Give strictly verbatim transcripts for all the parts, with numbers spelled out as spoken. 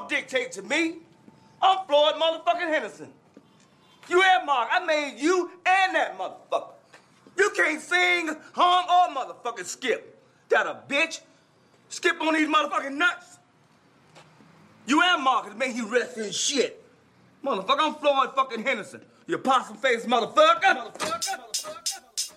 don't dictate to me. I'm Floyd motherfucking Henderson. You hear, Mark? I made you and that motherfucker. You can't sing, hum, or motherfucking skip. That a bitch. Skip on these motherfucking nuts. You and Marcus make you rest in shit. Motherfucker, I'm Floyd fucking Henderson. You possum face motherfucker. Motherfucker, motherfucker.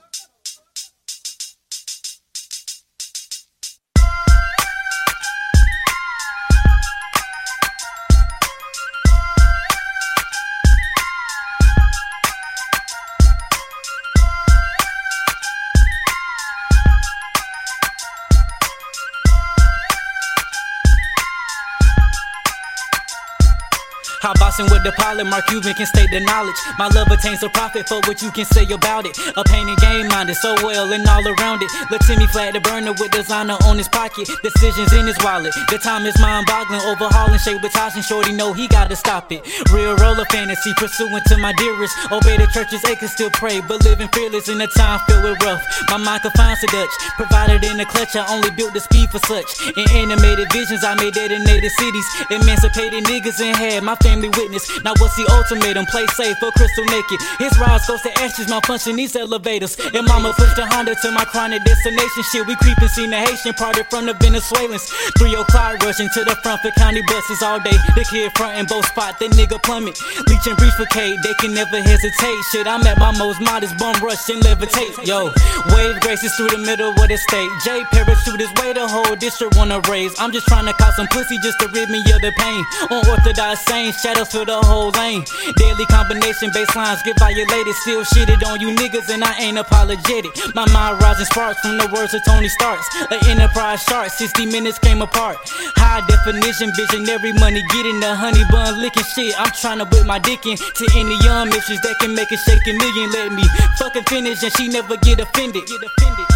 How bossing with the pilot, Mark Cuban can state the knowledge. My love attains a profit for what you can say about it. A pain and game minded, so well and all around it. Let Timmy flat the burner with designer on his pocket. Decisions in his wallet. The time is mind boggling. Overhauling shade with Tosh and Shorty know he gotta stop it. Real roller fantasy, pursuing to my dearest. Obey the churches, they can still pray, but living fearless in a time filled with rough. My mind confines to Dutch. Provided in the clutch, I only built the speed for such. In animated visions, I made detonated cities. Emancipated niggas in head, my family witness. Now what's the ultimatum? Play safe or crystal naked. His rise goes to ashes, malfunction these elevators. And mama pushed the Honda to my chronic destination. Shit, we creepin', seen the Haitian parted from the Venezuelans. Three o'clock rushing to the front for county buses all day. The kid frontin' both spot, that nigga plummet. Leech and breach for Kate, they can never hesitate. Shit, I'm at my most modest, bum rush and levitate. Yo, wave graces through the middle of the state. Jay parachute his way, the whole district wanna raise. I'm just trying to cause some pussy just to rid me of the pain. Unorthodox saying, shadows fill the whole lane. Deadly combination, baselines get violated. Still shitted on you niggas and I ain't apologetic. My mind rising sparks from the words of Tony Starks. An enterprise shark, sixty minutes came apart. High definition, visionary money, getting the honey bun licking shit. I'm trying to whip my dick in to any young mistress that can make a shake a million. Let me fucking finish and she never get offended. Get offended.